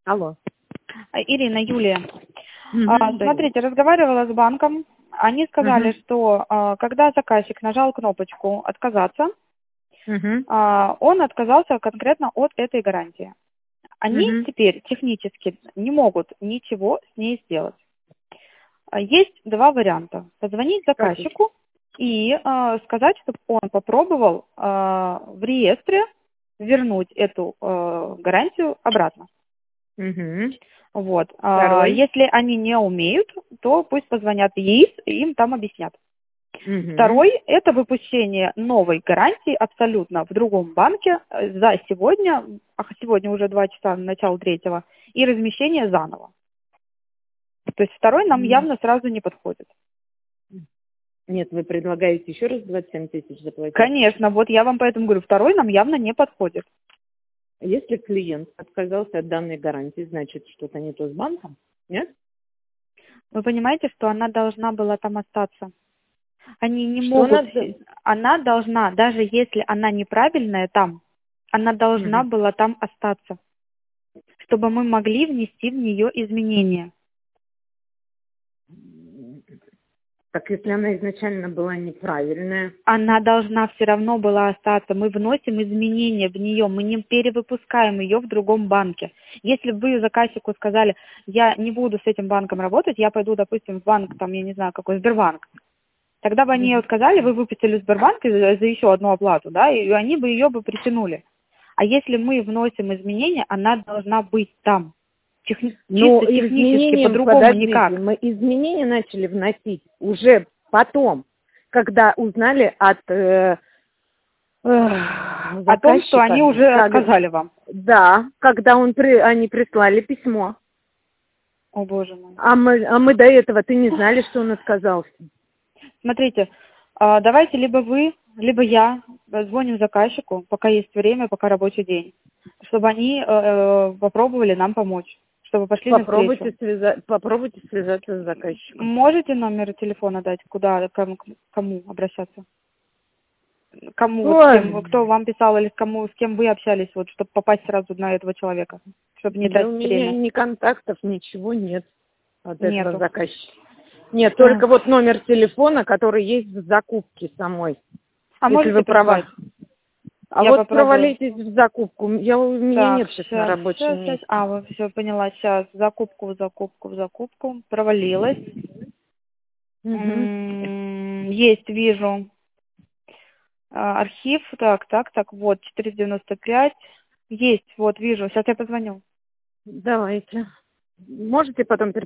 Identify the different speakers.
Speaker 1: Алло.
Speaker 2: Ирина, Юлия.
Speaker 1: Да.
Speaker 2: Смотрите, разговаривала с банком. Они сказали, что когда заказчик нажал кнопочку «Отказаться», он отказался конкретно от этой гарантии. Они теперь технически не могут ничего с ней сделать. Есть два варианта. Позвонить заказчику и сказать, чтобы он попробовал в реестре вернуть эту гарантию обратно. Вот. Если они не умеют, то пусть позвонят ЕИС, и им там объяснят. Второй – это выпущение новой гарантии абсолютно в другом банке за сегодня, сегодня уже 2 часа, начало 3-го, и размещение заново. То есть второй нам явно сразу не подходит.
Speaker 1: Нет, вы предлагаете еще раз 27 тысяч заплатить?
Speaker 2: Конечно, вот я вам поэтому говорю, второй нам явно не подходит.
Speaker 1: Если клиент отказался от данной гарантии, значит, что-то не то с банком, нет?
Speaker 2: Вы понимаете, что она должна была там остаться? Они не могут... Она должна, даже если она неправильная там, она должна была там остаться, чтобы мы могли внести в нее изменения.
Speaker 1: Так если она изначально была неправильная?
Speaker 2: Она должна все равно была остаться. Мы вносим изменения в нее, мы не перевыпускаем ее в другом банке. Если бы вы заказчику сказали, я не буду с этим банком работать, я пойду, допустим, в банк, там, я не знаю, какой, Сбербанк, тогда бы они ее отказали, вы выпустили Сбербанк за еще одну оплату, да, и они бы ее бы притянули. А если мы вносим изменения, она должна быть там. Чисто технически, по-другому никак.
Speaker 1: Мы изменения начали вносить уже потом, когда узнали от
Speaker 2: о том, что они уже отказали вам.
Speaker 1: Да, когда они прислали письмо.
Speaker 2: О, боже мой.
Speaker 1: А мы до этого-то не знали, что он отказался.
Speaker 2: Смотрите, давайте либо вы, либо я звоним заказчику, пока есть время, пока рабочий день, чтобы они попробовали нам помочь, чтобы пошли навстречу.
Speaker 1: Попробуйте связаться с заказчиком.
Speaker 2: Можете номер телефона дать, кому обращаться? Кому, кто вам писал или с кем вы общались, вот, чтобы попасть сразу на этого человека, чтобы не тратить время?
Speaker 1: У меня ни контактов, ничего нет от этого заказчика. Нет,
Speaker 2: Да.
Speaker 1: только вот номер телефона, который есть в закупке самой.
Speaker 2: А можете вы права?
Speaker 1: А я вот провалитесь в закупку. У меня нет сейчас на рабочем месте.
Speaker 2: Вот все, поняла. Сейчас закупку. Провалилась. Есть, вижу. Архив. Так, вот, 495. Есть, вот, вижу. Сейчас я позвоню.
Speaker 1: Давайте. Можете потом